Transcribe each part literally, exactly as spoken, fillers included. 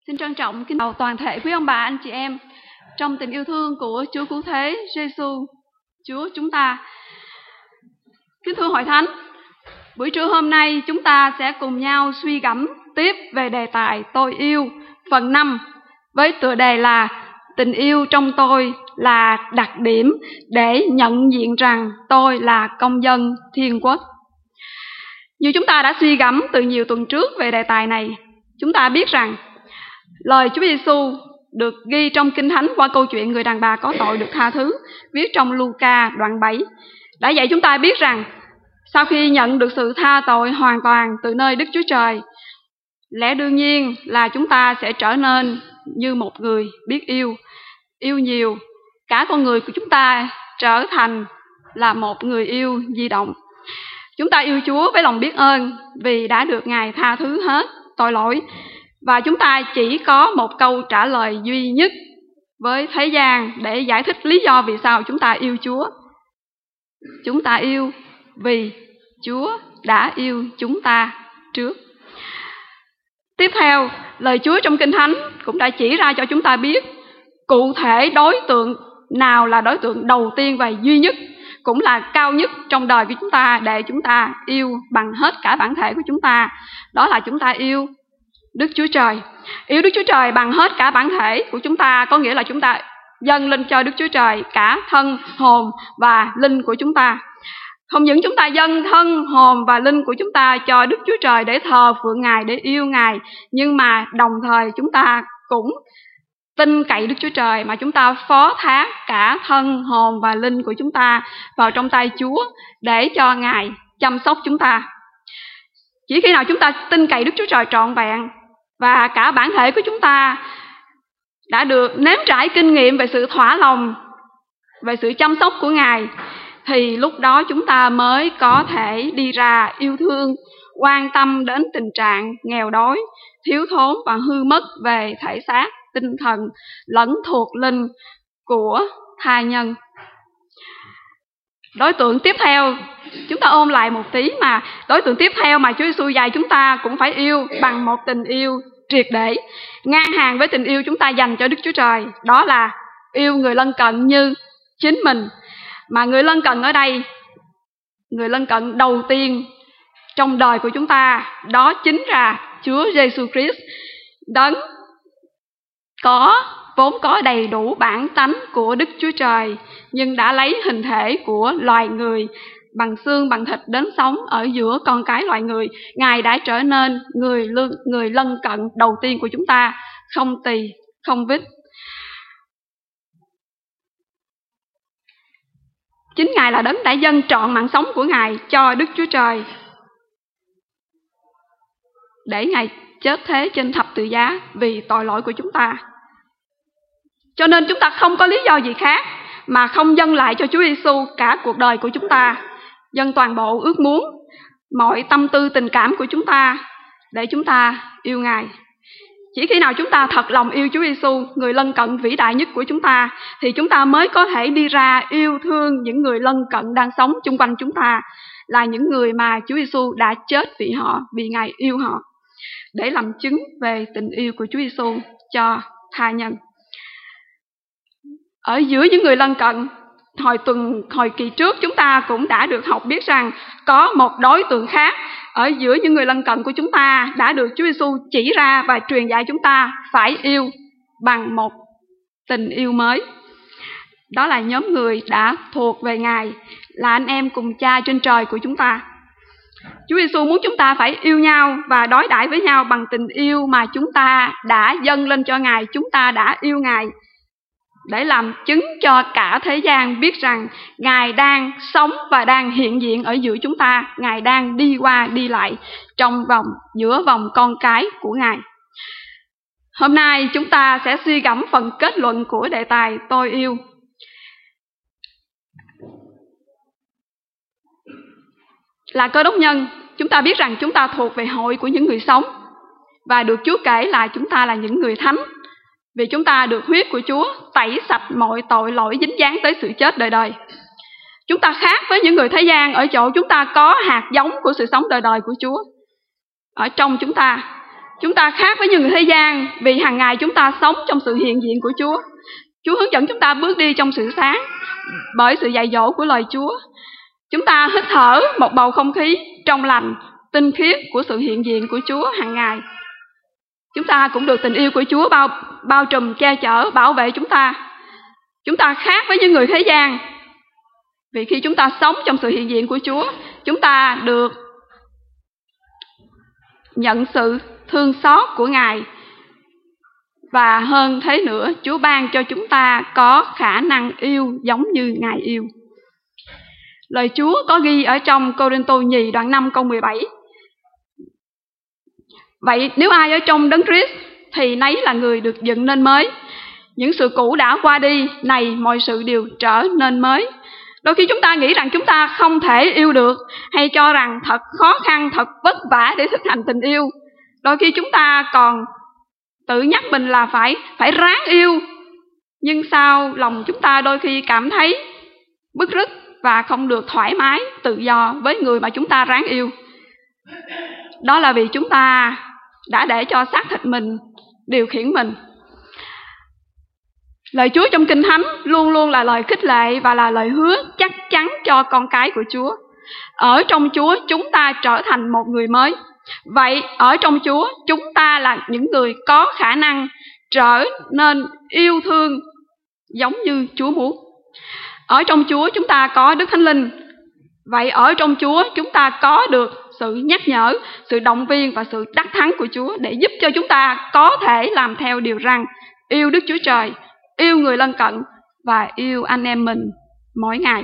Xin trân trọng kính chào toàn thể quý ông bà, anh chị em trong tình yêu thương của Chúa Cứu Thế Giêsu, Chúa chúng ta. Kính thưa hội thánh, buổi trưa hôm nay chúng ta sẽ cùng nhau suy gẫm tiếp về đề tài tôi yêu phần năm với tựa đề là tình yêu trong tôi là đặc điểm để nhận diện rằng tôi là công dân thiên quốc. Như chúng ta đã suy gẫm từ nhiều tuần trước về đề tài này, chúng ta biết rằng lời Chúa Giêsu được ghi trong Kinh Thánh qua câu chuyện người đàn bà có tội được tha thứ, viết trong Luca đoạn bảy, đã dạy chúng ta biết rằng sau khi nhận được sự tha tội hoàn toàn từ nơi Đức Chúa Trời, lẽ đương nhiên là chúng ta sẽ trở nên như một người biết yêu, yêu nhiều. Cả con người của chúng ta trở thành là một người yêu di động. Chúng ta yêu Chúa với lòng biết ơn vì đã được Ngài tha thứ hết tội lỗi. Và chúng ta chỉ có một câu trả lời duy nhất với thế gian để giải thích lý do vì sao chúng ta yêu Chúa. Chúng ta yêu vì Chúa đã yêu chúng ta trước. Tiếp theo, lời Chúa trong Kinh Thánh cũng đã chỉ ra cho chúng ta biết cụ thể đối tượng nào là đối tượng đầu tiên và duy nhất, cũng là cao nhất trong đời của chúng ta để chúng ta yêu bằng hết cả bản thể của chúng ta. Đó là chúng ta yêu Đức Chúa Trời. Yêu Đức Chúa Trời bằng hết cả bản thể của chúng ta có nghĩa là chúng ta dâng lên cho Đức Chúa Trời cả thân, hồn và linh của chúng ta. Không những chúng ta dâng thân, hồn và linh của chúng ta cho Đức Chúa Trời để thờ phượng Ngài, để yêu Ngài, nhưng mà đồng thời chúng ta cũng tin cậy Đức Chúa Trời mà chúng ta phó thác cả thân, hồn và linh của chúng ta vào trong tay Chúa để cho Ngài chăm sóc chúng ta. Chỉ khi nào chúng ta tin cậy Đức Chúa Trời trọn vẹn và cả bản thể của chúng ta đã được nếm trải kinh nghiệm về sự thỏa lòng, về sự chăm sóc của Ngài, thì lúc đó chúng ta mới có thể đi ra yêu thương, quan tâm đến tình trạng nghèo đói, thiếu thốn và hư mất về thể xác, tinh thần lẫn thuộc linh của tha nhân. Đối tượng tiếp theo, chúng ta ôn lại một tí mà đối tượng tiếp theo mà Chúa Giêsu dạy chúng ta cũng phải yêu bằng một tình yêu triệt để, ngang hàng với tình yêu chúng ta dành cho Đức Chúa Trời. Đó là yêu người lân cận như chính mình. Mà người lân cận ở đây, người lân cận đầu tiên trong đời của chúng ta, đó chính là Chúa Giêsu Christ, đấng có vốn có đầy đủ bản tánh của Đức Chúa Trời, nhưng đã lấy hình thể của loài người, bằng xương bằng thịt đến sống ở giữa con cái loài người. Ngài đã trở nên người lân, người lân cận đầu tiên của chúng ta, không tỳ, không vít. Chính Ngài là đấng đã dâng trọn mạng sống của Ngài cho Đức Chúa Trời để Ngài chết thế trên thập tự giá vì tội lỗi của chúng ta. Cho nên chúng ta không có lý do gì khác mà không dâng lại cho Chúa Giêsu cả cuộc đời của chúng ta, dâng toàn bộ ước muốn, mọi tâm tư tình cảm của chúng ta để chúng ta yêu Ngài. Chỉ khi nào chúng ta thật lòng yêu Chúa Giêsu, người lân cận vĩ đại nhất của chúng ta, thì chúng ta mới có thể đi ra yêu thương những người lân cận đang sống chung quanh chúng ta, là những người mà Chúa Giêsu đã chết vì họ, vì Ngài yêu họ, để làm chứng về tình yêu của Chúa Giêsu cho tha nhân. Ở giữa những người lân cận, hồi tuần hồi kỳ trước chúng ta cũng đã được học biết rằng có một đối tượng khác ở giữa những người lân cận của chúng ta đã được Chúa Giêsu chỉ ra và truyền dạy chúng ta phải yêu bằng một tình yêu mới. Đó là nhóm người đã thuộc về Ngài, là anh em cùng Cha trên trời của chúng ta. Chúa Giêsu muốn chúng ta phải yêu nhau và đối đãi với nhau bằng tình yêu mà chúng ta đã dâng lên cho Ngài, chúng ta đã yêu Ngài, để làm chứng cho cả thế gian biết rằng Ngài đang sống và đang hiện diện ở giữa chúng ta. Ngài đang đi qua đi lại trong vòng giữa vòng con cái của Ngài. Hôm nay chúng ta sẽ suy gẫm phần kết luận của đề tài tôi yêu. Là Cơ Đốc nhân, chúng ta biết rằng chúng ta thuộc về hội của những người sống, và được Chúa kể là chúng ta là những người thánh, vì chúng ta được huyết của Chúa tẩy sạch mọi tội lỗi dính dáng tới sự chết đời đời. Chúng ta khác với những người thế gian ở chỗ chúng ta có hạt giống của sự sống đời đời của Chúa ở trong chúng ta. Chúng ta khác với những người thế gian vì hàng ngày chúng ta sống trong sự hiện diện của Chúa. Chúa hướng dẫn chúng ta bước đi trong sự sáng bởi sự dạy dỗ của lời Chúa. Chúng ta hít thở một bầu không khí trong lành, tinh khiết của sự hiện diện của Chúa hàng ngày. Chúng ta cũng được tình yêu của Chúa bao, bao trùm, che chở, bảo vệ chúng ta. Chúng ta khác với những người thế gian vì khi chúng ta sống trong sự hiện diện của Chúa, chúng ta được nhận sự thương xót của Ngài. Và hơn thế nữa, Chúa ban cho chúng ta có khả năng yêu giống như Ngài yêu. Lời Chúa có ghi ở trong Cô-rinh-tô nhì đoạn năm câu mười bảy. Vậy nếu ai ở trong Đấng Christ thì nấy là người được dựng nên mới. Những sự cũ đã qua đi, này mọi sự đều trở nên mới. Đôi khi chúng ta nghĩ rằng chúng ta không thể yêu được, hay cho rằng thật khó khăn, thật vất vả để thực hành tình yêu. Đôi khi chúng ta còn tự nhắc mình là phải, phải ráng yêu. Nhưng sao lòng chúng ta đôi khi cảm thấy bứt rứt và không được thoải mái, tự do với người mà chúng ta ráng yêu. Đó là vì chúng ta đã để cho xác thịt mình điều khiển mình. Lời Chúa trong Kinh Thánh luôn luôn là lời khích lệ và là lời hứa chắc chắn cho con cái của Chúa. Ở trong Chúa chúng ta trở thành một người mới. Vậy ở trong Chúa chúng ta là những người có khả năng trở nên yêu thương giống như Chúa muốn. Ở trong Chúa chúng ta có Đức Thánh Linh. Vậy ở trong Chúa chúng ta có được sự nhắc nhở, sự động viên và sự đắc thắng của Chúa để giúp cho chúng ta có thể làm theo điều răn yêu Đức Chúa Trời, yêu người lân cận và yêu anh em mình mỗi ngày.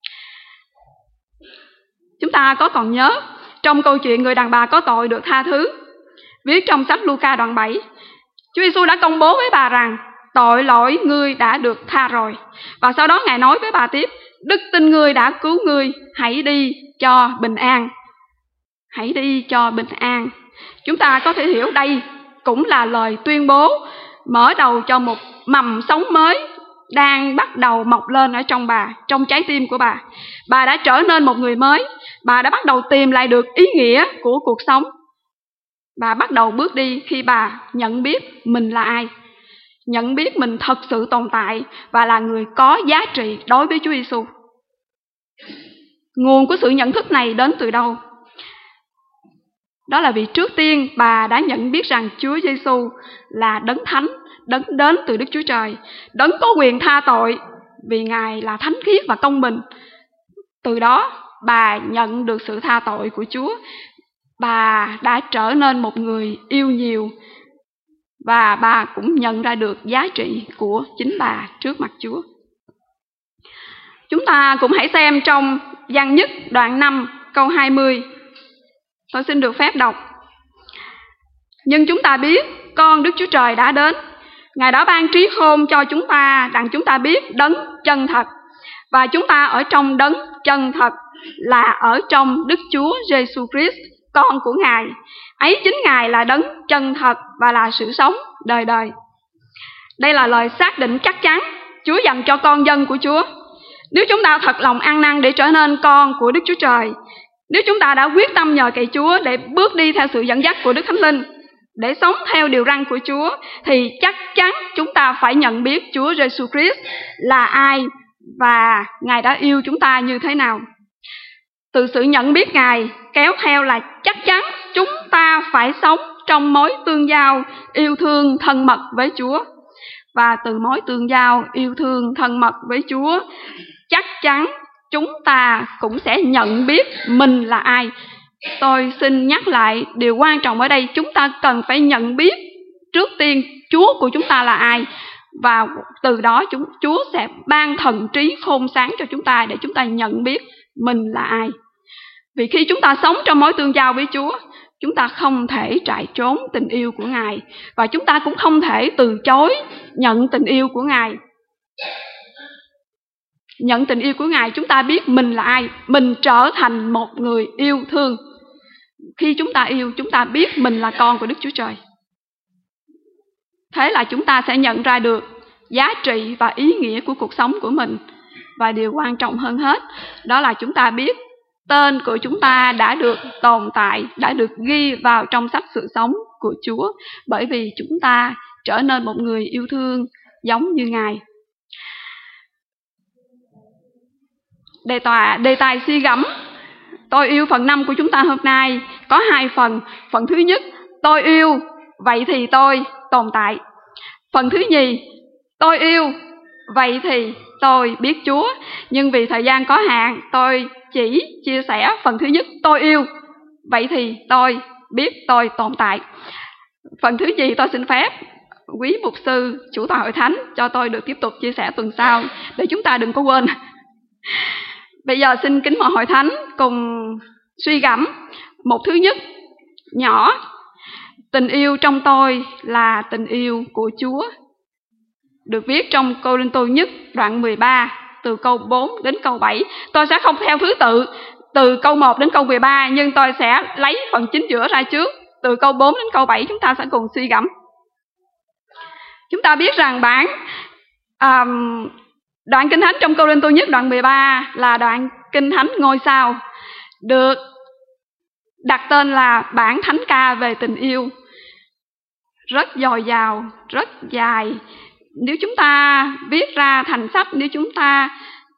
Chúng ta có còn nhớ trong câu chuyện người đàn bà có tội được tha thứ, viết trong sách Luca đoạn bảy, Chúa Giêsu đã công bố với bà rằng tội lỗi ngươi đã được tha rồi. Và sau đó Ngài nói với bà tiếp, đức tin ngươi đã cứu ngươi, hãy đi cho bình an. Hãy đi cho bình an. Chúng ta có thể hiểu đây cũng là lời tuyên bố mở đầu cho một mầm sống mới đang bắt đầu mọc lên ở trong bà, trong trái tim của bà. Bà đã trở nên một người mới. Bà đã bắt đầu tìm lại được ý nghĩa của cuộc sống. Bà bắt đầu bước đi khi bà nhận biết mình là ai, nhận biết mình thật sự tồn tại và là người có giá trị đối với Chúa Giêsu. Nguồn của sự nhận thức này đến từ đâu? Đó là vì trước tiên bà đã nhận biết rằng Chúa Giêsu là đấng thánh, đấng đến từ Đức Chúa Trời, đấng có quyền tha tội vì Ngài là thánh khiết và công bình. Từ đó bà nhận được sự tha tội của Chúa. Bà đã trở nên một người yêu nhiều và bà cũng nhận ra được giá trị của chính bà trước mặt Chúa. Chúng ta cũng hãy xem trong Giăng nhất đoạn năm câu hai mươi. Tôi xin được phép đọc. Nhưng chúng ta biết con Đức Chúa Trời đã đến. Ngài đã ban trí khôn cho chúng ta rằng chúng ta biết đấng chân thật. Và chúng ta ở trong đấng chân thật là ở trong Đức Chúa Giêsu Christ, con của Ngài. Ấy chính Ngài là đấng chân thật và là sự sống đời đời. Đây là lời xác định chắc chắn Chúa dành cho con dân của Chúa. Nếu chúng ta thật lòng ăn năn để trở nên con của Đức Chúa Trời, nếu chúng ta đã quyết tâm nhờ cậy Chúa để bước đi theo sự dẫn dắt của Đức Thánh Linh, để sống theo điều răn của Chúa, thì chắc chắn chúng ta phải nhận biết Chúa Giêsu Christ là ai và Ngài đã yêu chúng ta như thế nào. Từ sự nhận biết Ngài kéo theo là chắc chắn chúng ta phải sống trong mối tương giao yêu thương thân mật với Chúa. Và từ mối tương giao yêu thương thân mật với Chúa, chắc chắn chúng ta cũng sẽ nhận biết mình là ai. Tôi xin nhắc lại điều quan trọng ở đây, chúng ta cần phải nhận biết trước tiên Chúa của chúng ta là ai. Và từ đó chúng, Chúa sẽ ban thần trí khôn sáng cho chúng ta để chúng ta nhận biết mình là ai. Vì khi chúng ta sống trong mối tương giao với Chúa, chúng ta không thể chạy trốn tình yêu của Ngài. Và chúng ta cũng không thể từ chối nhận tình yêu của Ngài. Nhận tình yêu của Ngài, chúng ta biết mình là ai. Mình trở thành một người yêu thương. Khi chúng ta yêu, chúng ta biết mình là con của Đức Chúa Trời. Thế là chúng ta sẽ nhận ra được giá trị và ý nghĩa của cuộc sống của mình. Và điều quan trọng hơn hết, đó là chúng ta biết tên của chúng ta đã được tồn tại, đã được ghi vào trong sách sự sống của Chúa, bởi vì chúng ta trở nên một người yêu thương giống như Ngài. Đề tài, đề tài suy gẫm tôi yêu phần năm của chúng ta hôm nay có hai phần. Phần thứ nhất, tôi yêu, vậy thì tôi tồn tại. Phần thứ nhì, tôi yêu, vậy thì tôi biết Chúa. Nhưng vì thời gian có hạn, tôi chỉ chia sẻ phần thứ nhất, tôi yêu, vậy thì tôi biết tôi tồn tại. Phần thứ nhì tôi xin phép quý mục sư chủ tọa hội thánh cho tôi được tiếp tục chia sẻ tuần sau, để chúng ta đừng có quên. Bây giờ xin kính mời hội thánh cùng suy gẫm một thứ nhất nhỏ. Tình yêu trong tôi là tình yêu của Chúa, được viết trong Cô-rinh-tô nhất đoạn mười ba từ câu bốn đến câu bảy. Tôi sẽ không theo thứ tự từ câu một đến câu mười ba, nhưng tôi sẽ lấy phần chính giữa ra trước. Từ câu bốn đến câu bảy chúng ta sẽ cùng suy gẫm. Chúng ta biết rằng bản um, đoạn Kinh Thánh trong Cô-rinh-tô nhất đoạn mười ba là đoạn Kinh Thánh ngôi sao, được đặt tên là bản thánh ca về tình yêu. Rất dồi dào, rất dài. Nếu chúng ta viết ra thành sách, nếu chúng ta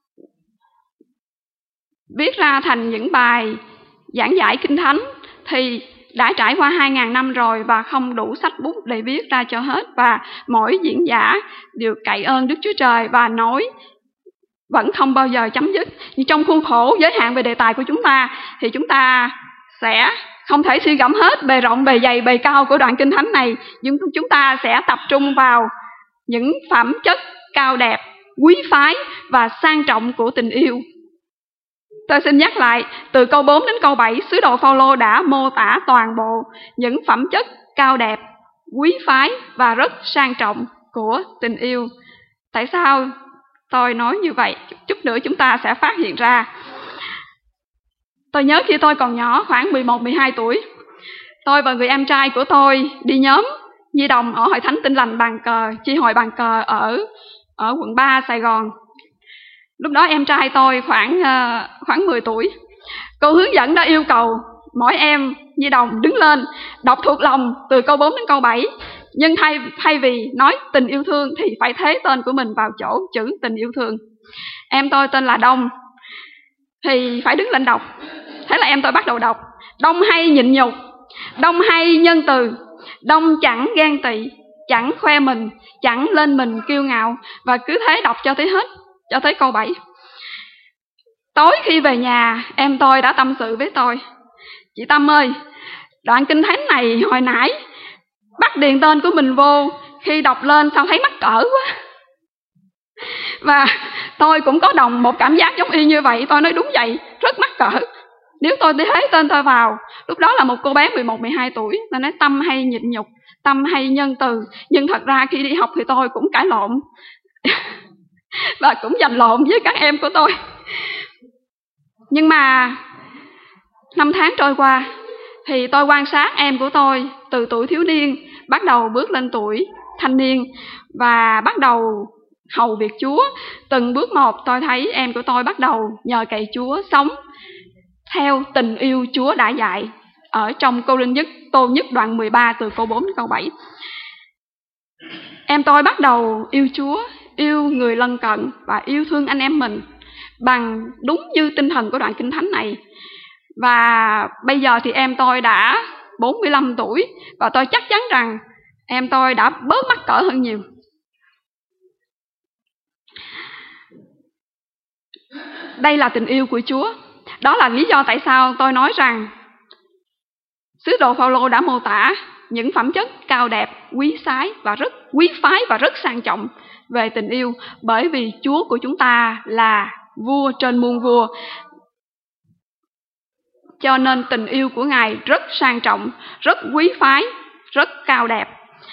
viết ra thành những bài giảng giải Kinh Thánh thì đã trải qua hai ngàn năm rồi và không đủ sách bút để viết ra cho hết. Và mỗi diễn giả đều cậy ơn Đức Chúa Trời và nói vẫn không bao giờ chấm dứt. Nhưng trong khuôn khổ giới hạn về đề tài của chúng ta thì chúng ta sẽ không thể suy gẫm hết bề rộng, bề dày, bề cao của đoạn Kinh Thánh này. Nhưng chúng ta sẽ tập trung vào những phẩm chất cao đẹp, quý phái và sang trọng của tình yêu. Tôi xin nhắc lại, từ câu bốn đến câu bảy, sứ đồ Phao-lô đã mô tả toàn bộ những phẩm chất cao đẹp, quý phái và rất sang trọng của tình yêu. Tại sao tôi nói như vậy? Chút nữa chúng ta sẽ phát hiện ra. Tôi nhớ khi tôi còn nhỏ, khoảng mười một mười hai tuổi, tôi và người em trai của tôi đi nhóm nhi đồng ở Hội Thánh Tin Lành Bàn Cờ, chi hội Bàn Cờ ở, ở quận ba, Sài Gòn. Lúc đó em trai tôi khoảng, uh, khoảng mười tuổi. Cô hướng dẫn đã yêu cầu mỗi em nhi đồng đứng lên đọc thuộc lòng từ câu bốn đến câu bảy. Nhưng thay, thay vì nói tình yêu thương thì phải thế tên của mình vào chỗ chữ tình yêu thương. Em tôi tên là Đông thì phải đứng lên đọc. Thế là em tôi bắt đầu đọc. Đông hay nhịn nhục, Đông hay nhân từ, Đông chẳng ghen tị, chẳng khoe mình, chẳng lên mình kiêu ngạo. Và cứ thế đọc cho tới hết, cho tới câu bảy. Tối khi về nhà, em tôi đã tâm sự với tôi: chị Tâm ơi, đoạn Kinh Thánh này hồi nãy bắt điền tên của mình vô, khi đọc lên sao thấy mắc cỡ quá. Và tôi cũng có đồng một cảm giác giống y như vậy. Tôi nói đúng vậy, rất mắc cỡ. Nếu tôi thế tên tôi vào, lúc đó là một cô bé mười một mười hai tuổi, tôi nói Tâm hay nhịn nhục, Tâm hay nhân từ. Nhưng thật ra khi đi học thì tôi cũng cãi lộn và cũng giành lộn với các em của tôi. Nhưng mà năm tháng trôi qua thì tôi quan sát em của tôi từ tuổi thiếu niên bắt đầu bước lên tuổi thanh niên và bắt đầu hầu việc Chúa. Từng bước một tôi thấy em của tôi bắt đầu nhờ cậy Chúa sống theo tình yêu Chúa đã dạy ở trong Cô-rinh nhất tô nhất đoạn mười ba từ câu bốn đến câu bảy. Em tôi bắt đầu yêu Chúa, yêu người lân cận và yêu thương anh em mình bằng đúng như tinh thần của đoạn Kinh Thánh này. Và bây giờ thì em tôi đã bốn mươi lăm tuổi và tôi chắc chắn rằng em tôi đã bớt mắc cỡ hơn nhiều. Đây là tình yêu của Chúa. Đó là lý do tại sao tôi nói rằng sứ đồ Phao-lô đã mô tả những phẩm chất cao đẹp, quý phái và rất quý phái và rất sang trọng về tình yêu, bởi vì Chúa của chúng ta là vua trên muôn vua. Cho nên tình yêu của Ngài rất sang trọng, rất quý phái, rất cao đẹp.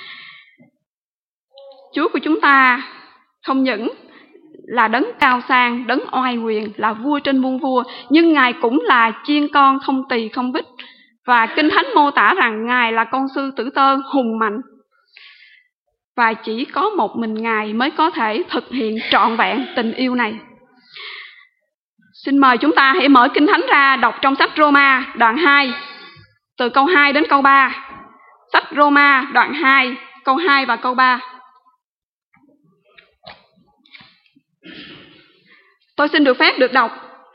Chúa của chúng ta không những là đấng cao sang, đấng oai quyền, là vua trên muôn vua, nhưng Ngài cũng là chiên con không tỳ không vít. Và Kinh Thánh mô tả rằng Ngài là con sư tử tơ hùng mạnh. Và chỉ có một mình Ngài mới có thể thực hiện trọn vẹn tình yêu này. Xin mời chúng ta hãy mở Kinh Thánh ra đọc trong sách Roma đoạn hai, từ câu hai đến câu ba. sách Roma đoạn hai, câu hai và câu ba. Tôi xin được phép được đọc.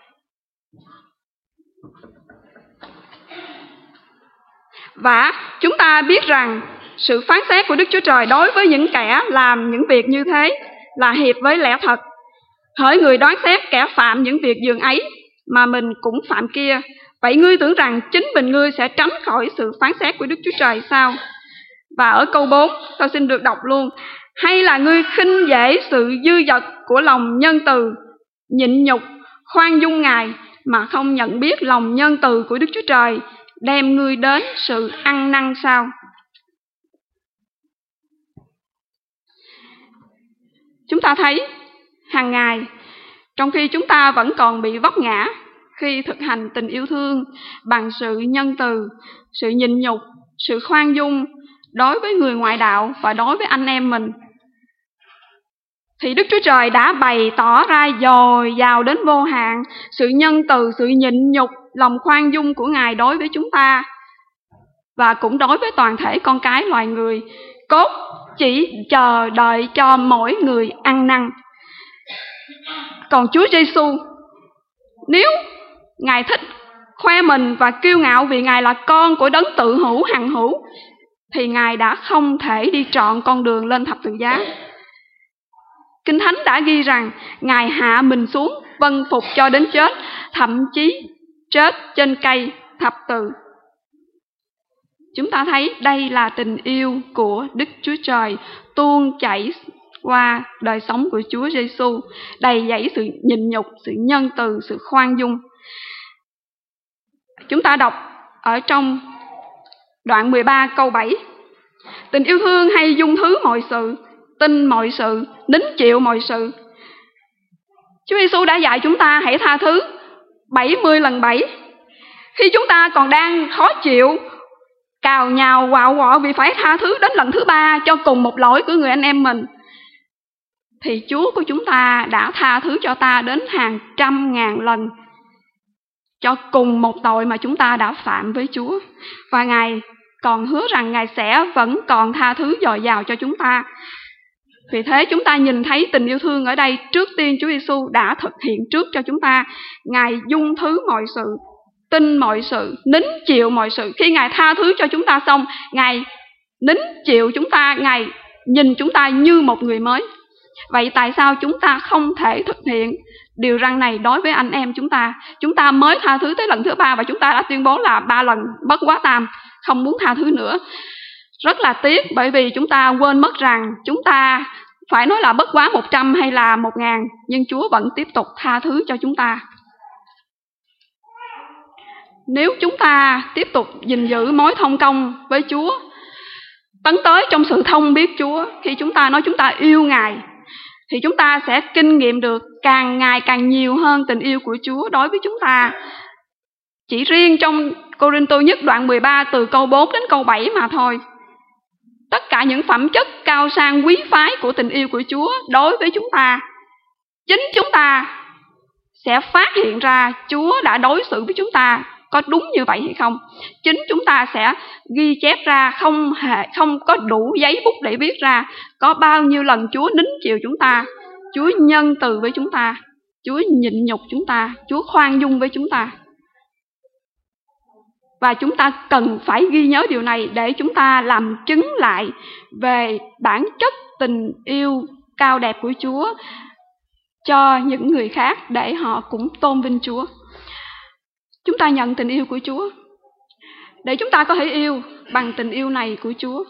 Và chúng ta biết rằng sự phán xét của Đức Chúa Trời đối với những kẻ làm những việc như thế là hiệp với lẽ thật. Hỡi người đoán xét kẻ phạm những việc dường ấy mà mình cũng phạm kia, vậy ngươi tưởng rằng chính mình ngươi sẽ tránh khỏi sự phán xét của Đức Chúa Trời sao? Và ở câu bốn, tôi xin được đọc luôn. Hay là ngươi khinh dễ sự dư dật của lòng nhân từ, nhịn nhục, khoan dung Ngài, mà không nhận biết lòng nhân từ của Đức Chúa Trời đem ngươi đến sự ăn năn sao? Chúng ta thấy hàng ngày, trong khi chúng ta vẫn còn bị vấp ngã khi thực hành tình yêu thương bằng sự nhân từ, sự nhịn nhục, sự khoan dung đối với người ngoại đạo và đối với anh em mình, thì Đức Chúa Trời đã bày tỏ ra dồi dào đến vô hạn sự nhân từ, sự nhịn nhục, lòng khoan dung của Ngài đối với chúng ta và cũng đối với toàn thể con cái loài người, cốt chỉ chờ đợi cho mỗi người ăn năn. Còn Chúa Giêsu, nếu Ngài thích khoe mình và kiêu ngạo vì Ngài là con của đấng tự hữu hằng hữu, thì Ngài đã không thể đi trọn con đường lên thập tự giá. Kinh Thánh đã ghi rằng Ngài hạ mình xuống vâng phục cho đến chết, thậm chí chết trên cây thập tự. Chúng ta thấy đây là tình yêu của Đức Chúa Trời tuôn chảy qua đời sống của Chúa Giêsu, đầy dẫy sự nhịn nhục, sự nhân từ, sự khoan dung. Chúng ta đọc ở trong đoạn mười ba câu bảy. Tình yêu thương hay dung thứ mọi sự, tin mọi sự, nín chịu mọi sự. Chúa Giêsu đã dạy chúng ta hãy tha thứ bảy mươi lần bảy. Khi chúng ta còn đang khó chịu, cào nhào quạo quọ vì phải tha thứ đến lần thứ ba cho cùng một lỗi của người anh em mình, thì Chúa của chúng ta đã tha thứ cho ta đến hàng trăm ngàn lần cho cùng một tội mà chúng ta đã phạm với Chúa. Và Ngài còn hứa rằng Ngài sẽ vẫn còn tha thứ dồi dào cho chúng ta. Vì thế chúng ta nhìn thấy tình yêu thương ở đây, trước tiên Chúa Giêsu đã thực hiện trước cho chúng ta. Ngài dung thứ mọi sự, tin mọi sự, nín chịu mọi sự. Khi Ngài tha thứ cho chúng ta xong, Ngài nín chịu chúng ta, Ngài nhìn chúng ta như một người mới. Vậy tại sao chúng ta không thể thực hiện điều răn này đối với anh em chúng ta? Chúng ta mới tha thứ tới lần thứ ba và chúng ta đã tuyên bố là ba lần bất quá tam, không muốn tha thứ nữa. Rất là tiếc, bởi vì chúng ta quên mất rằng chúng ta phải nói là bất quá một trăm hay là một ngàn, nhưng Chúa vẫn tiếp tục tha thứ cho chúng ta. Nếu chúng ta tiếp tục gìn giữ mối thông công với Chúa, tấn tới trong sự thông biết Chúa, khi chúng ta nói chúng ta yêu Ngài, thì chúng ta sẽ kinh nghiệm được càng ngày càng nhiều hơn tình yêu của Chúa đối với chúng ta. Chỉ riêng trong Cô-rinh-tô nhất đoạn mười ba từ câu bốn đến câu bảy mà thôi, tất cả những phẩm chất cao sang quý phái của tình yêu của Chúa đối với chúng ta, chính chúng ta sẽ phát hiện ra Chúa đã đối xử với chúng ta có đúng như vậy hay không. Chính chúng ta sẽ ghi chép ra, không hề không có đủ giấy bút để viết ra có bao nhiêu lần Chúa nín chịu chúng ta, Chúa nhân từ với chúng ta, Chúa nhịn nhục chúng ta, Chúa khoan dung với chúng ta. Và chúng ta cần phải ghi nhớ điều này để chúng ta làm chứng lại về bản chất tình yêu cao đẹp của Chúa cho những người khác, để họ cũng tôn vinh Chúa. Chúng ta nhận tình yêu của Chúa để chúng ta có thể yêu bằng tình yêu này của Chúa.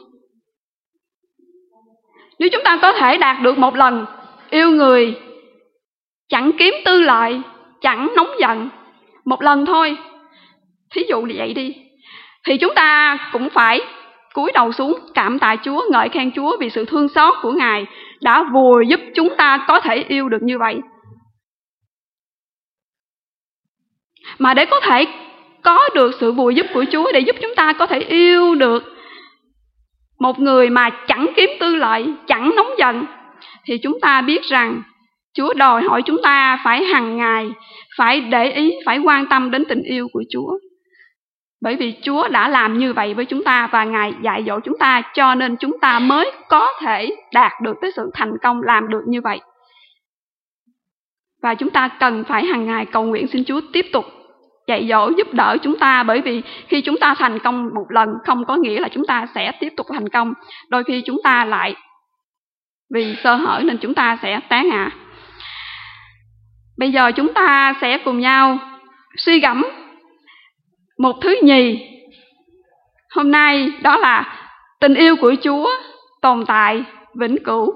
Nếu chúng ta có thể đạt được một lần yêu người chẳng kiếm tư lợi, chẳng nóng giận, một lần thôi, thí dụ như vậy đi, thì chúng ta cũng phải cúi đầu xuống cảm tạ Chúa, ngợi khen Chúa vì sự thương xót của Ngài đã vùa giúp chúng ta có thể yêu được như vậy. Mà để có thể có được sự vùi giúp của Chúa, để giúp chúng ta có thể yêu được một người mà chẳng kiếm tư lợi, chẳng nóng giận, thì chúng ta biết rằng Chúa đòi hỏi chúng ta phải hằng ngày, phải để ý, phải quan tâm đến tình yêu của Chúa. Bởi vì Chúa đã làm như vậy với chúng ta và Ngài dạy dỗ chúng ta, cho nên chúng ta mới có thể đạt được cái sự thành công làm được như vậy. Và chúng ta cần phải hàng ngày cầu nguyện xin Chúa tiếp tục dạy dỗ giúp đỡ chúng ta, bởi vì khi chúng ta thành công một lần không có nghĩa là chúng ta sẽ tiếp tục thành công. Đôi khi chúng ta lại vì sơ hở nên chúng ta sẽ té ngã. Bây giờ chúng ta sẽ cùng nhau suy gẫm một thứ nhì hôm nay, đó là tình yêu của Chúa tồn tại vĩnh cửu.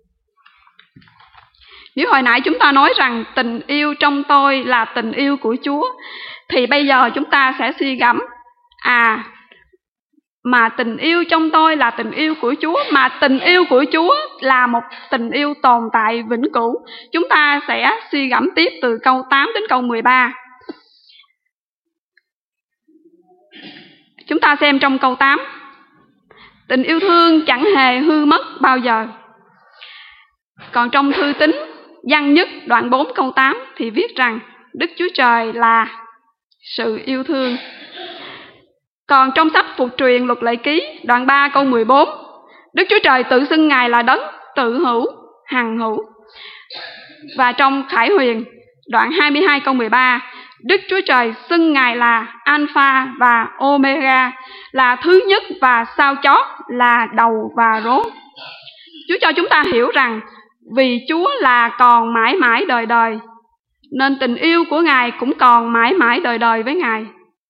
Nếu hồi nãy chúng ta nói rằng tình yêu trong tôi là tình yêu của Chúa, thì bây giờ chúng ta sẽ suy gẫm, à, mà tình yêu trong tôi là tình yêu của Chúa, mà tình yêu của Chúa là một tình yêu tồn tại vĩnh cửu. Chúng ta sẽ suy gẫm tiếp từ câu tám đến câu mười ba. Chúng ta xem trong câu tám. Tình yêu thương chẳng hề hư mất bao giờ. Còn trong thư tín Giăng nhất đoạn bốn câu tám thì viết rằng Đức Chúa Trời là sự yêu thương. Còn trong sách Phục truyền Luật Lệ Ký đoạn ba câu mười bốn, Đức Chúa Trời tự xưng Ngài là đấng tự hữu, hằng hữu. Và trong Khải Huyền đoạn hai mươi hai câu mười ba, Đức Chúa Trời xưng Ngài là Alpha và Omega, là thứ nhất và sau chót, là đầu và rốn. Chúa cho chúng ta hiểu rằng vì Chúa là còn mãi mãi đời đời, nên tình yêu của Ngài cũng còn mãi mãi đời đời với Ngài.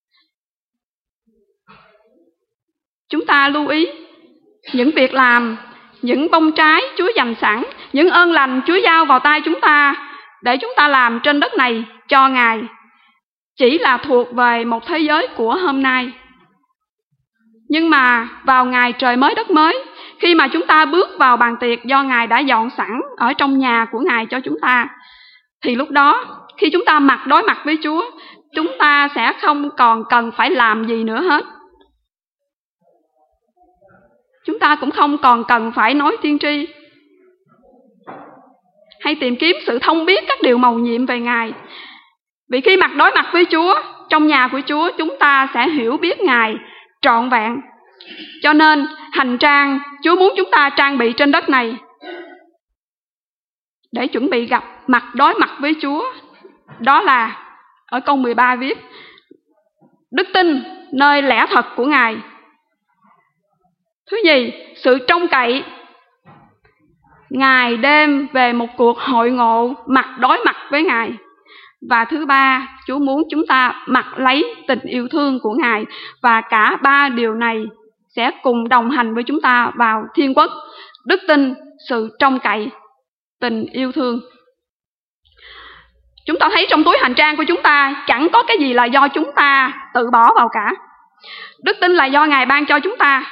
Chúng ta lưu ý những việc làm, những bông trái Chúa dành sẵn, những ơn lành Chúa giao vào tay chúng ta để chúng ta làm trên đất này cho Ngài, chỉ là thuộc về một thế giới của hôm nay. Nhưng mà vào ngày trời mới đất mới, khi mà chúng ta bước vào bàn tiệc do Ngài đã dọn sẵn ở trong nhà của Ngài cho chúng ta, thì lúc đó khi chúng ta mặt đối mặt với Chúa, chúng ta sẽ không còn cần phải làm gì nữa hết. Chúng ta cũng không còn cần phải nói tiên tri hay tìm kiếm sự thông biết các điều mầu nhiệm về Ngài. Vì khi mặt đối mặt với Chúa, trong nhà của Chúa, chúng ta sẽ hiểu biết Ngài trọn vẹn. Cho nên hành trang Chúa muốn chúng ta trang bị trên đất này để chuẩn bị gặp mặt đối mặt với Chúa, đó là ở câu mười ba viết đức tin nơi lẽ thật của Ngài. Thứ nhì, sự trông cậy ngày đêm về một cuộc hội ngộ mặt đối mặt với Ngài. Và thứ ba, Chúa muốn chúng ta mặc lấy tình yêu thương của Ngài. Và cả ba điều này sẽ cùng đồng hành với chúng ta vào thiên quốc: đức tin, sự trông cậy, tình yêu thương. Chúng ta thấy trong túi hành trang của chúng ta chẳng có cái gì là do chúng ta tự bỏ vào cả. Đức tin là do Ngài ban cho chúng ta.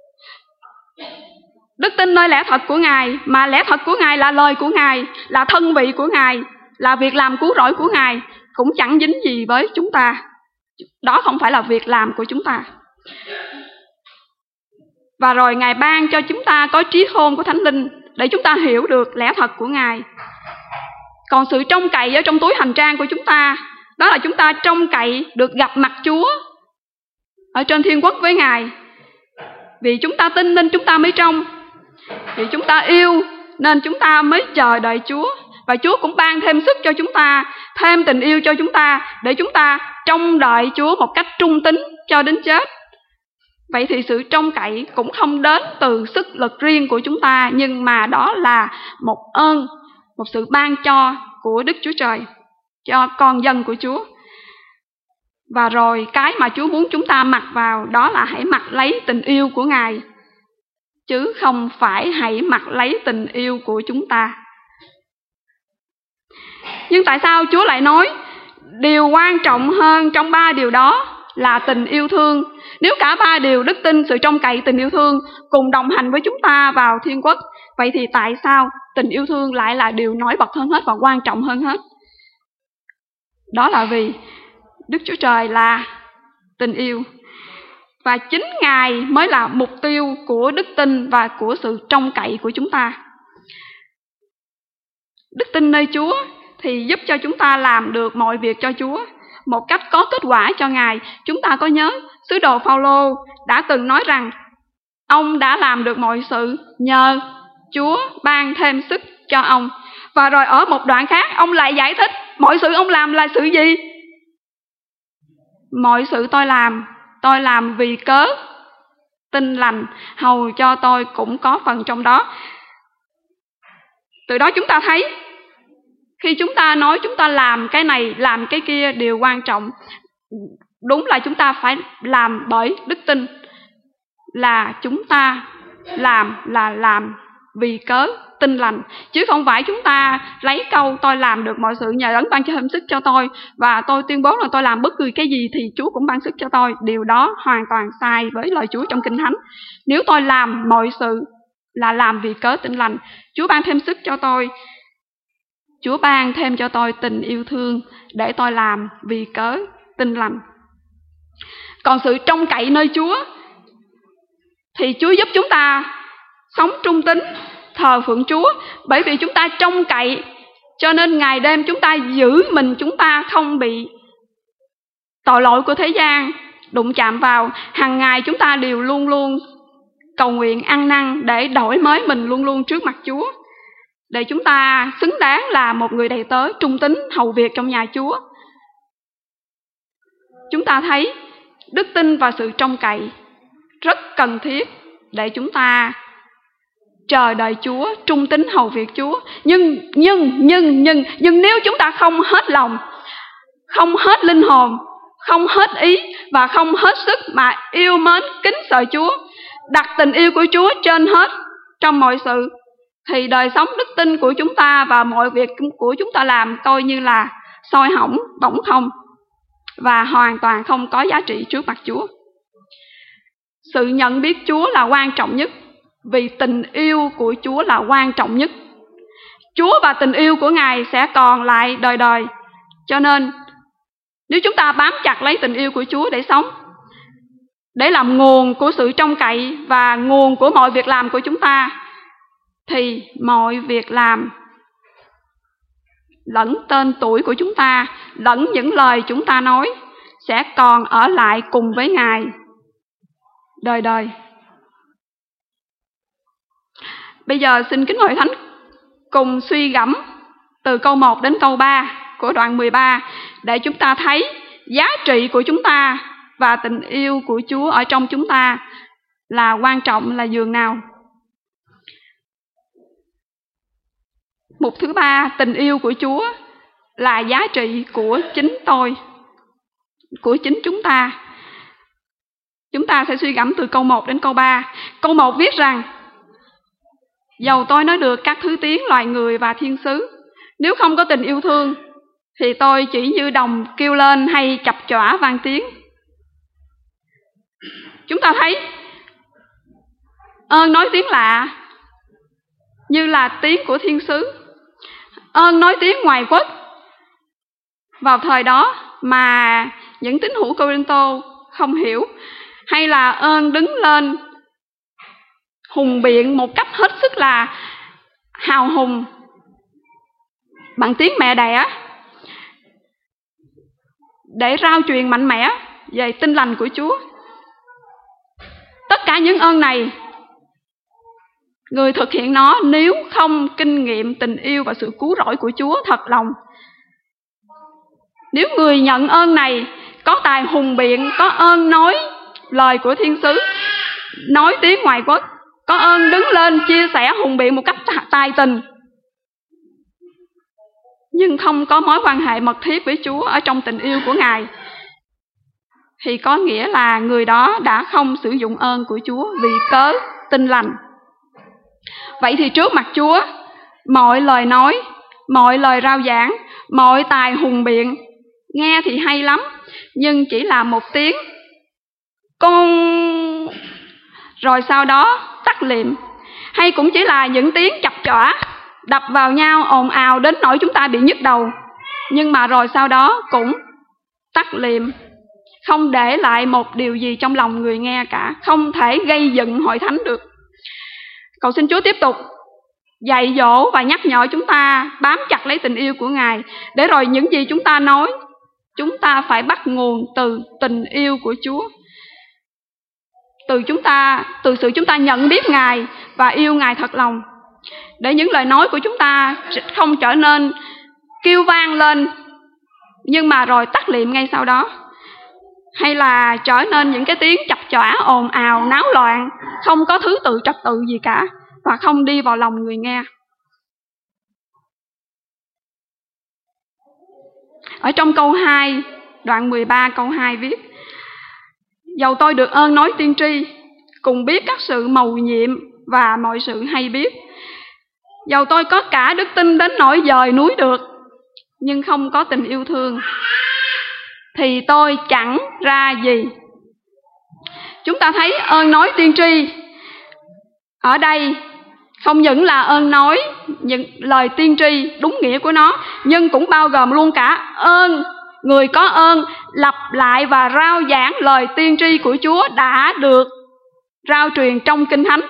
Đức tin nơi lẽ thật của Ngài, mà lẽ thật của Ngài là lời của Ngài, là thân vị của Ngài, là việc làm cứu rỗi của Ngài, cũng chẳng dính gì với chúng ta. Đó không phải là việc làm của chúng ta. Và rồi Ngài ban cho chúng ta có trí khôn của Thánh Linh để chúng ta hiểu được lẽ thật của Ngài. Còn sự trông cậy ở trong túi hành trang của chúng ta, đó là chúng ta trông cậy được gặp mặt Chúa ở trên thiên quốc với Ngài. Vì chúng ta tin nên chúng ta mới trông, vì chúng ta yêu nên chúng ta mới chờ đợi Chúa. Và Chúa cũng ban thêm sức cho chúng ta, thêm tình yêu cho chúng ta, để chúng ta trông đợi Chúa một cách trung tín cho đến chết. Vậy thì sự trông cậy cũng không đến từ sức lực riêng của chúng ta, nhưng mà đó là một ơn, một sự ban cho của Đức Chúa Trời cho con dân của Chúa. Và rồi cái mà Chúa muốn chúng ta mặc vào đó là hãy mặc lấy tình yêu của Ngài, chứ không phải hãy mặc lấy tình yêu của chúng ta. Nhưng tại sao Chúa lại nói điều quan trọng hơn trong ba điều đó là tình yêu thương? Nếu cả ba điều đức tin, sự trông cậy, tình yêu thương cùng đồng hành với chúng ta vào thiên quốc, vậy thì tại sao tình yêu thương lại là điều nổi bật hơn hết và quan trọng hơn hết? Đó là vì Đức Chúa Trời là tình yêu, và chính Ngài mới là mục tiêu của đức tin và của sự trông cậy của chúng ta. Đức tin nơi Chúa thì giúp cho chúng ta làm được mọi việc cho Chúa. một cách có kết quả cho Ngài. Chúng ta có nhớ sứ đồ Phaolô đã từng nói rằng ông đã làm được mọi sự nhờ Chúa ban thêm sức cho ông. Và rồi ở một đoạn khác ông lại giải thích mọi sự ông làm là sự gì? Mọi sự tôi làm, tôi làm vì cớ tin lành, hầu cho tôi cũng có phần trong đó. Từ đó chúng ta thấy khi chúng ta nói chúng ta làm cái này, làm cái kia đều quan trọng. Đúng là chúng ta phải làm bởi đức tin, là chúng ta làm là làm vì cớ tin lành, chứ không phải chúng ta lấy câu tôi làm được mọi sự nhờ Đấng ban cho thêm sức cho tôi, và tôi tuyên bố là tôi làm bất cứ cái gì thì Chúa cũng ban sức cho tôi. Điều đó hoàn toàn sai với lời Chúa trong Kinh Thánh. Nếu tôi làm mọi sự là làm vì cớ tin lành, Chúa ban thêm sức cho tôi, Chúa ban thêm cho tôi tình yêu thương để tôi làm vì cớ tin lành. Còn sự trông cậy nơi Chúa thì Chúa giúp chúng ta sống trung tín, thờ phượng Chúa. Bởi vì chúng ta trông cậy, cho nên ngày đêm chúng ta giữ mình chúng ta không bị tội lỗi của thế gian đụng chạm vào. Hàng ngày chúng ta đều luôn luôn cầu nguyện ăn năn để đổi mới mình luôn luôn trước mặt Chúa, để chúng ta xứng đáng là một người đầy tớ trung tín hầu việc trong nhà Chúa. Chúng ta thấy đức tin và sự trông cậy rất cần thiết để chúng ta chờ đợi Chúa, trung tín hầu việc Chúa. Nhưng, nhưng, nhưng, nhưng, nhưng nếu chúng ta không hết lòng, không hết linh hồn, không hết ý và không hết sức mà yêu mến, kính sợ Chúa, đặt tình yêu của Chúa trên hết trong mọi sự, thì đời sống đức tin của chúng ta và mọi việc của chúng ta làm coi như là soi hỏng, bỏng không và hoàn toàn không có giá trị trước mặt Chúa. Sự nhận biết Chúa là quan trọng nhất, vì tình yêu của Chúa là quan trọng nhất. Chúa và tình yêu của Ngài sẽ còn lại đời đời. Cho nên nếu chúng ta bám chặt lấy tình yêu của Chúa để sống, để làm nguồn của sự trông cậy và nguồn của mọi việc làm của chúng ta, thì mọi việc làm lẫn tên tuổi của chúng ta, lẫn những lời chúng ta nói sẽ còn ở lại cùng với Ngài đời đời. Bây giờ xin kính hội thánh cùng suy gẫm từ câu một đến câu ba của đoạn mười ba để chúng ta thấy giá trị của chúng ta và tình yêu của Chúa ở trong chúng ta là quan trọng là dường nào. Mục thứ ba, tình yêu của Chúa là giá trị của chính tôi, của chính chúng ta. Chúng ta sẽ suy gẫm từ câu một đến câu ba. Câu một viết rằng: dầu tôi nói được các thứ tiếng loài người và thiên sứ, nếu không có tình yêu thương thì tôi chỉ như đồng kêu lên hay chập chọa vang tiếng. Chúng ta thấy ơn nói tiếng lạ như là tiếng của thiên sứ, ơn nói tiếng ngoài quốc vào thời đó mà những tín hữu Cô-rinh-tô không hiểu, hay là ơn đứng lên hùng biện một cách hết sức là hào hùng bằng tiếng mẹ đẻ để rao truyền mạnh mẽ về tin lành của Chúa. Tất cả những ơn này, người thực hiện nó nếu không kinh nghiệm tình yêu và sự cứu rỗi của Chúa thật lòng, nếu người nhận ơn này có tài hùng biện, có ơn nói lời của thiên sứ, nói tiếng ngoài quốc, có ơn đứng lên chia sẻ hùng biện một cách tài tình, nhưng không có mối quan hệ mật thiết với Chúa ở trong tình yêu của Ngài, thì có nghĩa là người đó đã không sử dụng ơn của Chúa vì cớ tin lành. Vậy thì trước mặt Chúa, mọi lời nói, mọi lời rao giảng, mọi tài hùng biện nghe thì hay lắm, nhưng chỉ là một tiếng con rồi sau đó tắt liệm, hay cũng chỉ là những tiếng chập chọa đập vào nhau ồn ào đến nỗi chúng ta bị nhức đầu, nhưng mà rồi sau đó cũng tắt liệm, không để lại một điều gì trong lòng người nghe cả, không thể gây dựng hội thánh được. Cầu xin Chúa tiếp tục dạy dỗ và nhắc nhở chúng ta bám chặt lấy tình yêu của Ngài, để rồi những gì chúng ta nói chúng ta phải bắt nguồn từ tình yêu của Chúa. Từ chúng ta, từ sự chúng ta nhận biết Ngài và yêu Ngài thật lòng, để những lời nói của chúng ta không trở nên kêu vang lên nhưng mà rồi tắt liệm ngay sau đó, hay là trở nên những cái tiếng chập chọa ồn ào náo loạn, không có thứ tự trật tự gì cả và không đi vào lòng người nghe. Ở trong câu hai, đoạn mười ba câu hai viết: Dầu tôi được ơn nói tiên tri, cùng biết các sự mầu nhiệm và mọi sự hay biết. Dầu tôi có cả đức tin đến nỗi dời núi được, nhưng không có tình yêu thương, thì tôi chẳng ra gì. Chúng ta thấy ơn nói tiên tri ở đây không những là ơn nói những lời tiên tri đúng nghĩa của nó, nhưng cũng bao gồm luôn cả ơn người có ơn lặp lại và rao giảng lời tiên tri của Chúa đã được rao truyền trong Kinh Thánh.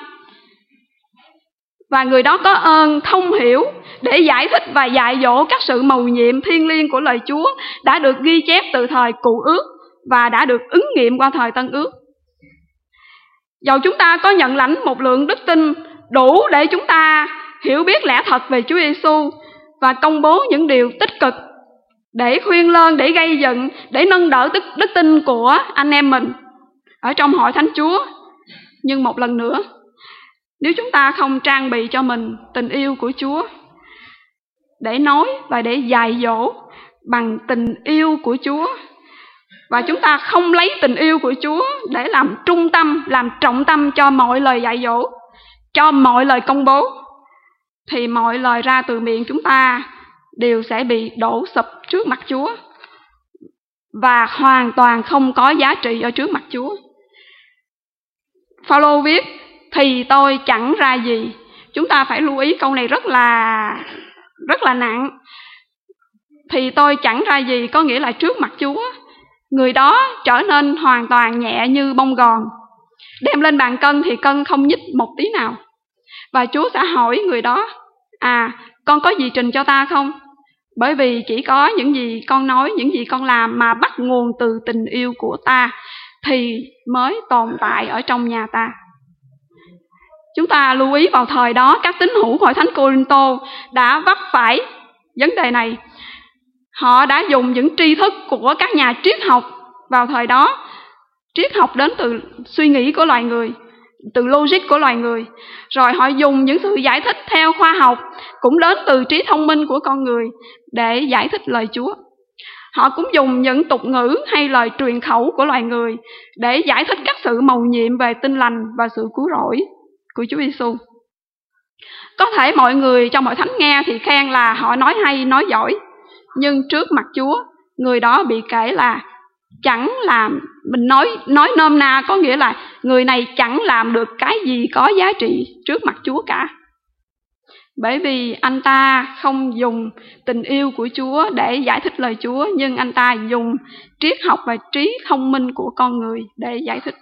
Và người đó có ơn thông hiểu để giải thích và dạy dỗ các sự mầu nhiệm thiêng liêng của lời Chúa đã được ghi chép từ thời Cựu Ước và đã được ứng nghiệm qua thời Tân Ước. Dầu chúng ta có nhận lãnh một lượng đức tin đủ để chúng ta hiểu biết lẽ thật về Chúa Giêsu và công bố những điều tích cực để khuyên lơn, để gây dựng, để nâng đỡ đức, đức tin của anh em mình ở trong hội thánh Chúa, nhưng một lần nữa, nếu chúng ta không trang bị cho mình tình yêu của Chúa để nói và để dạy dỗ bằng tình yêu của Chúa, và chúng ta không lấy tình yêu của Chúa để làm trung tâm, làm trọng tâm cho mọi lời dạy dỗ, cho mọi lời công bố, thì mọi lời ra từ miệng chúng ta đều sẽ bị đổ sụp trước mặt Chúa và hoàn toàn không có giá trị ở trước mặt Chúa. Phaolô viết: Thì tôi chẳng ra gì. Chúng ta phải lưu ý câu này rất là rất là nặng. Thì tôi chẳng ra gì có nghĩa là trước mặt Chúa, người đó trở nên hoàn toàn nhẹ như bông gòn. Đem lên bàn cân thì cân không nhích một tí nào. Và Chúa sẽ hỏi người đó: À, con có gì trình cho ta không? Bởi vì chỉ có những gì con nói, những gì con làm mà bắt nguồn từ tình yêu của ta thì mới tồn tại ở trong nhà ta. Chúng ta lưu ý vào thời đó, các tín hữu hội thánh Cô-rinh-tô đã vấp phải vấn đề này. Họ đã dùng những tri thức của các nhà triết học vào thời đó. Triết học đến từ suy nghĩ của loài người, từ logic của loài người. Rồi họ dùng những sự giải thích theo khoa học, cũng đến từ trí thông minh của con người, để giải thích lời Chúa. Họ cũng dùng những tục ngữ hay lời truyền khẩu của loài người để giải thích các sự mầu nhiệm về tin lành và sự cứu rỗi của Chúa Giêsu. Có thể mọi người trong hội thánh nghe thì khen là họ nói hay, nói giỏi, nhưng trước mặt Chúa, người đó bị kể là chẳng làm, mình nói nói nôm na có nghĩa là người này chẳng làm được cái gì có giá trị trước mặt Chúa cả. Bởi vì anh ta không dùng tình yêu của Chúa để giải thích lời Chúa, nhưng anh ta dùng triết học và trí thông minh của con người để giải thích.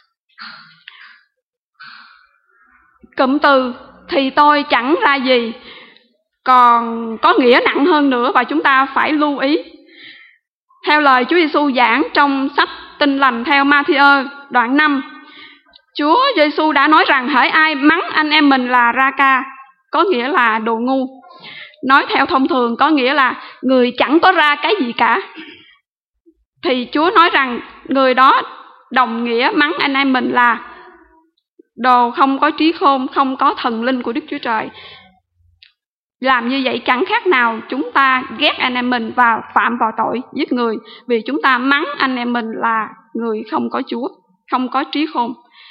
Cụm từ thì tôi chẳng ra gì còn có nghĩa nặng hơn nữa, và chúng ta phải lưu ý. Theo lời Chúa Giêsu giảng trong sách Tin lành theo Ma-thi-ơ đoạn năm, Chúa Giêsu đã nói rằng hễ ai mắng anh em mình là ra-ca, có nghĩa là đồ ngu. Nói theo thông thường có nghĩa là người chẳng có ra cái gì cả. Thì Chúa nói rằng người đó đồng nghĩa mắng anh em mình là đồ không có trí khôn, không có thần linh của Đức Chúa Trời. Làm như vậy chẳng khác nào chúng ta ghét anh em mình và phạm vào tội giết người, vì chúng ta mắng anh em mình là người không có Chúa, không có trí khôn.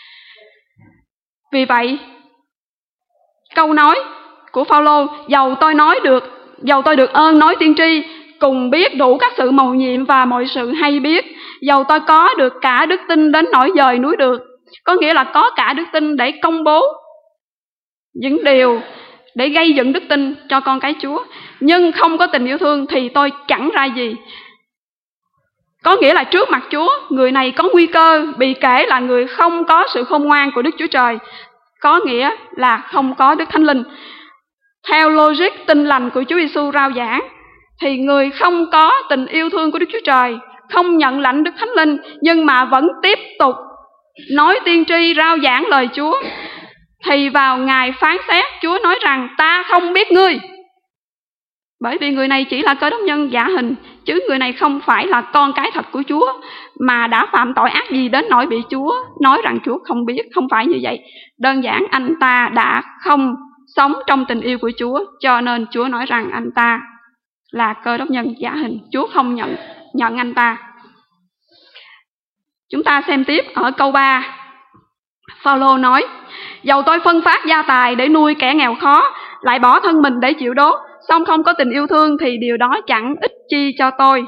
Vì vậy, câu nói của Phaolô, dầu tôi nói được, dầu tôi được ơn nói tiên tri, cùng biết đủ các sự mầu nhiệm và mọi sự hay biết, dầu tôi có được cả đức tin đến nỗi dời núi được, có nghĩa là có cả đức tin để công bố những điều để gây dựng đức tin cho con cái Chúa, nhưng không có tình yêu thương thì tôi chẳng ra gì. Có nghĩa là trước mặt Chúa, người này có nguy cơ bị kể là người không có sự khôn ngoan của Đức Chúa Trời, có nghĩa là không có Đức Thánh Linh. Theo logic tin lành của Chúa Giêsu rao giảng thì người không có tình yêu thương của Đức Chúa Trời, không nhận lãnh Đức Thánh Linh, nhưng mà vẫn tiếp tục nói tiên tri, rao giảng lời Chúa, thì vào ngày phán xét, Chúa nói rằng ta không biết ngươi. Bởi vì người này chỉ là Cơ Đốc nhân giả hình, chứ người này không phải là con cái thật của Chúa, mà đã phạm tội ác gì đến nỗi bị Chúa nói rằng Chúa không biết. Không phải như vậy. Đơn giản anh ta đã không sống trong tình yêu của Chúa, cho nên Chúa nói rằng anh ta là Cơ Đốc nhân giả hình. Chúa không nhận, nhận anh ta. Chúng ta xem tiếp ở câu ba. Phao-lô nói: dầu tôi phân phát gia tài để nuôi kẻ nghèo khó, lại bỏ thân mình để chịu đốt, song không có tình yêu thương, thì điều đó chẳng ích chi cho tôi.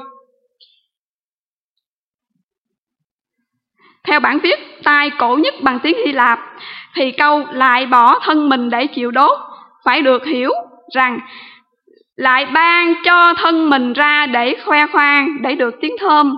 Theo bản viết tai cổ nhất bằng tiếng Hy Lạp, thì câu lại bỏ thân mình để chịu đốt phải được hiểu rằng lại ban cho thân mình ra để khoe khoang, để được tiếng thơm.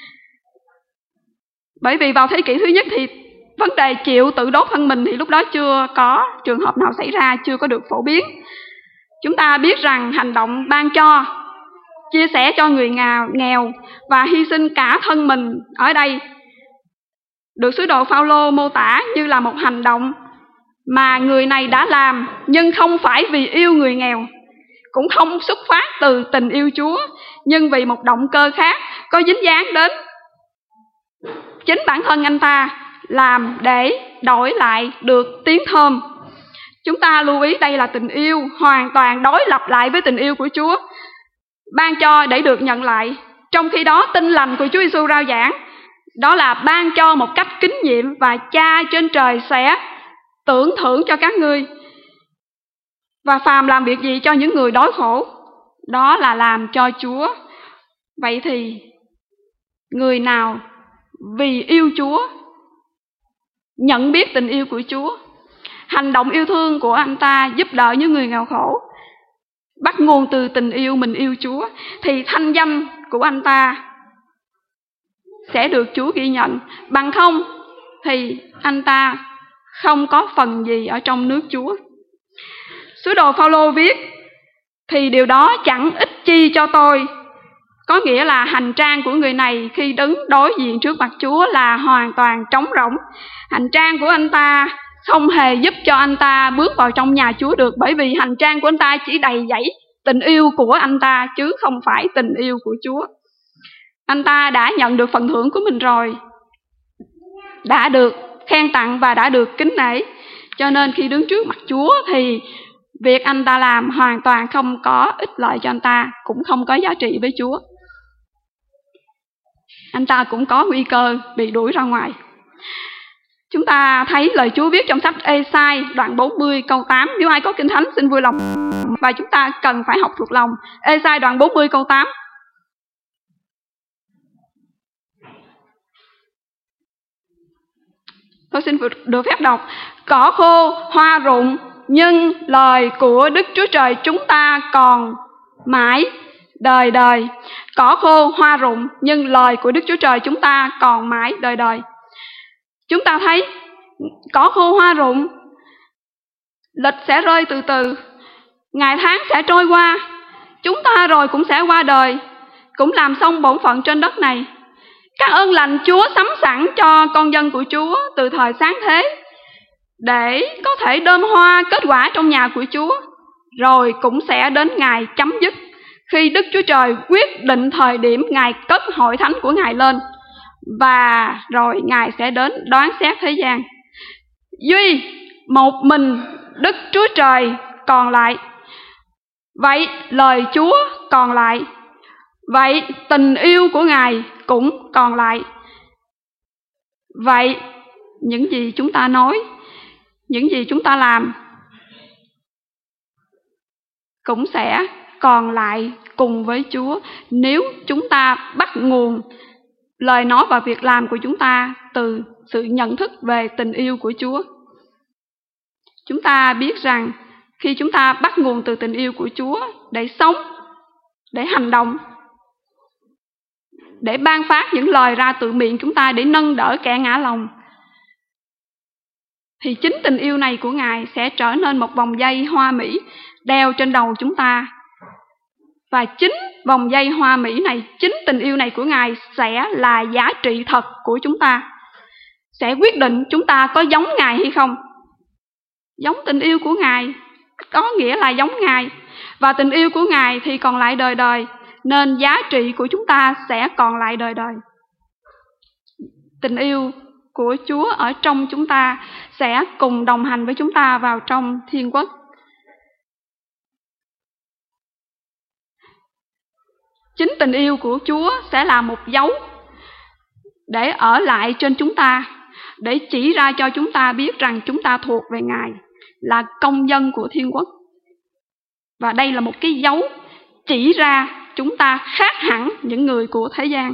Bởi vì vào thế kỷ thứ nhất thì vấn đề chịu tự đốt thân mình thì lúc đó chưa có trường hợp nào xảy ra, chưa có được phổ biến. Chúng ta biết rằng hành động ban cho, chia sẻ cho người nghèo và hy sinh cả thân mình ở đây được sứ đồ Phao-lô mô tả như là một hành động mà người này đã làm, nhưng không phải vì yêu người nghèo, cũng không xuất phát từ tình yêu Chúa, nhưng vì một động cơ khác có dính dáng đến chính bản thân anh ta, làm để đổi lại được tiếng thơm. Chúng ta lưu ý đây là tình yêu hoàn toàn đối lập lại với tình yêu của Chúa, ban cho để được nhận lại. Trong khi đó tin lành của Chúa Giêsu rao giảng đó là ban cho một cách kính nhiệm, và Cha trên trời sẽ tưởng thưởng cho các ngươi. Và phàm làm việc gì cho những người đói khổ, đó là làm cho Chúa. Vậy thì người nào vì yêu Chúa, nhận biết tình yêu của Chúa, hành động yêu thương của anh ta giúp đỡ những người nghèo khổ bắt nguồn từ tình yêu mình yêu Chúa, thì thanh danh của anh ta sẽ được Chúa ghi nhận. Bằng không thì anh ta không có phần gì ở trong nước Chúa. Sứ đồ Phao-lô viết: thì điều đó chẳng ích chi cho tôi. Có nghĩa là hành trang của người này khi đứng đối diện trước mặt Chúa là hoàn toàn trống rỗng. Hành trang của anh ta không hề giúp cho anh ta bước vào trong nhà Chúa được, bởi vì hành trang của anh ta chỉ đầy dẫy tình yêu của anh ta, chứ không phải tình yêu của Chúa. Anh ta đã nhận được phần thưởng của mình rồi, đã được khen tặng và đã được kính nể, cho nên khi đứng trước mặt Chúa thì việc anh ta làm hoàn toàn không có ích lợi cho anh ta, cũng không có giá trị với Chúa. Anh ta cũng có nguy cơ bị đuổi ra ngoài. Chúng ta thấy lời Chúa viết trong sách Ê-sai đoạn bốn mươi câu tám. Nếu ai có Kinh Thánh xin vui lòng, và chúng ta cần phải học thuộc lòng. Ê-sai đoạn bốn mươi câu tám. Tôi xin được phép đọc: cỏ khô, hoa rụng, nhưng lời của Đức Chúa Trời chúng ta còn mãi đời đời. Cỏ khô, hoa rụng, nhưng lời của Đức Chúa Trời chúng ta còn mãi đời đời. Chúng ta thấy cỏ khô hoa rụng, lịch sẽ rơi từ từ, ngày tháng sẽ trôi qua, chúng ta rồi cũng sẽ qua đời, cũng làm xong bổn phận trên đất này. Các ơn lành Chúa sắm sẵn cho con dân của Chúa từ thời sáng thế, để có thể đơm hoa kết quả trong nhà của Chúa, rồi cũng sẽ đến ngày chấm dứt, khi Đức Chúa Trời quyết định thời điểm Ngài cất hội thánh của Ngài lên, và rồi Ngài sẽ đến đoán xét thế gian. Duy một mình Đức Chúa Trời còn lại, vậy lời Chúa còn lại, vậy tình yêu của Ngài cũng còn lại. Vậy những gì chúng ta nói, những gì chúng ta làm cũng sẽ còn lại cùng với Chúa, nếu chúng ta bắt nguồn lời nói và việc làm của chúng ta từ sự nhận thức về tình yêu của Chúa. Chúng ta biết rằng khi chúng ta bắt nguồn từ tình yêu của Chúa để sống, để hành động, để ban phát những lời ra từ miệng chúng ta để nâng đỡ kẻ ngã lòng, thì chính tình yêu này của Ngài sẽ trở nên một vòng dây hoa mỹ đeo trên đầu chúng ta, Và chính vòng dây hoa mỹ này, chính tình yêu này của Ngài sẽ là giá trị thật của chúng ta, sẽ quyết định chúng ta có giống Ngài hay không. Giống tình yêu của Ngài có nghĩa là giống Ngài, và tình yêu của Ngài thì còn lại đời đời, nên giá trị của chúng ta sẽ còn lại đời đời. Tình yêu của Chúa ở trong chúng ta sẽ cùng đồng hành với chúng ta vào trong thiên quốc. Chính tình yêu của Chúa sẽ là một dấu để ở lại trên chúng ta, để chỉ ra cho chúng ta biết rằng chúng ta thuộc về Ngài, là công dân của thiên quốc. Và đây là một cái dấu chỉ ra chúng ta khác hẳn những người của thế gian.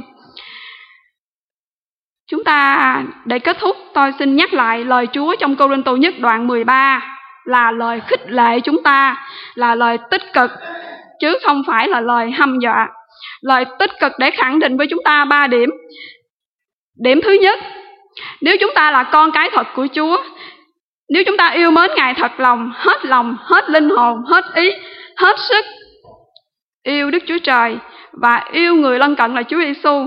Chúng ta, để kết thúc, tôi xin nhắc lại lời Chúa trong Cô-rinh-tô nhất đoạn mười ba, là lời khích lệ chúng ta, là lời tích cực, chứ không phải là lời hăm dọa. Lời tích cực để khẳng định với chúng ta ba điểm. Điểm thứ nhất, nếu chúng ta là con cái thật của Chúa, nếu chúng ta yêu mến Ngài thật lòng, hết lòng, hết linh hồn, hết ý, hết sức, yêu Đức Chúa Trời và yêu người lân cận là Chúa Giêsu,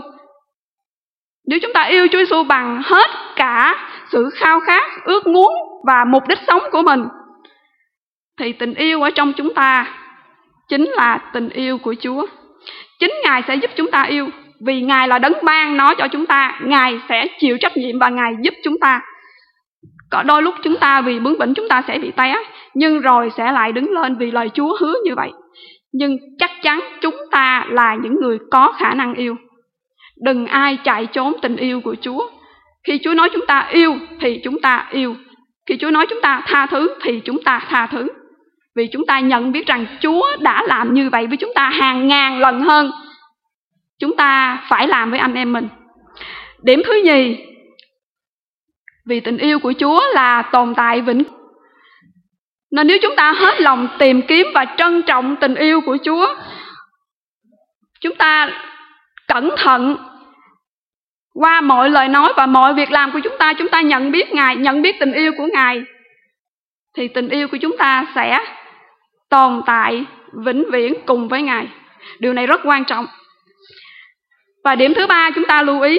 nếu chúng ta yêu Chúa Giêsu bằng hết cả sự khao khát, ước muốn và mục đích sống của mình, thì tình yêu ở trong chúng ta chính là tình yêu của Chúa. Chính Ngài sẽ giúp chúng ta yêu, vì Ngài là đấng ban nó cho chúng ta. Ngài sẽ chịu trách nhiệm và Ngài giúp chúng ta. Có đôi lúc chúng ta vì bướng bỉnh chúng ta sẽ bị té, nhưng rồi sẽ lại đứng lên, vì lời Chúa hứa như vậy. Nhưng chắc chắn chúng ta là những người có khả năng yêu. Đừng ai chạy trốn tình yêu của Chúa. Khi Chúa nói chúng ta yêu thì chúng ta yêu. Khi Chúa nói chúng ta tha thứ thì chúng ta tha thứ. Vì chúng ta nhận biết rằng Chúa đã làm như vậy với chúng ta hàng ngàn lần hơn chúng ta phải làm với anh em mình. Điểm thứ nhì, vì tình yêu của Chúa là tồn tại vĩnh, nên nếu chúng ta hết lòng tìm kiếm và trân trọng tình yêu của Chúa, chúng ta cẩn thận qua mọi lời nói và mọi việc làm của chúng ta, chúng ta nhận biết Ngài, nhận biết tình yêu của Ngài, thì tình yêu của chúng ta sẽ tồn tại vĩnh viễn cùng với Ngài. Điều này rất quan trọng. Và điểm thứ ba chúng ta lưu ý,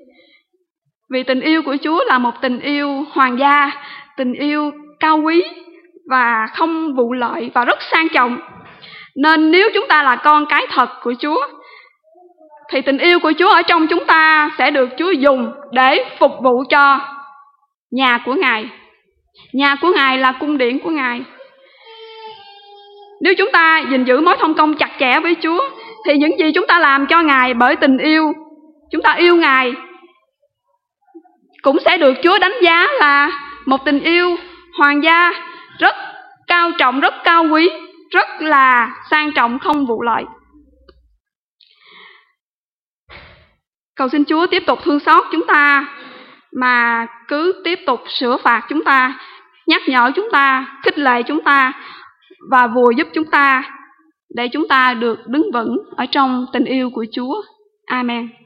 vì tình yêu của Chúa là một tình yêu hoàng gia, tình yêu cao quý và không vụ lợi và rất sang trọng. Nên nếu chúng ta là con cái thật của Chúa, thì tình yêu của Chúa ở trong chúng ta sẽ được Chúa dùng để phục vụ cho nhà của Ngài. Nhà của Ngài là cung điện của Ngài. Nếu chúng ta gìn giữ mối thông công chặt chẽ với Chúa, thì những gì chúng ta làm cho Ngài bởi tình yêu, chúng ta yêu Ngài, cũng sẽ được Chúa đánh giá là một tình yêu hoàng gia, rất cao trọng, rất cao quý, rất là sang trọng, không vụ lợi. Cầu xin Chúa tiếp tục thương xót chúng ta, mà cứ tiếp tục sửa phạt chúng ta, nhắc nhở chúng ta, khích lệ chúng ta và vùi giúp chúng ta, để chúng ta được đứng vững ở trong tình yêu của Chúa. Amen.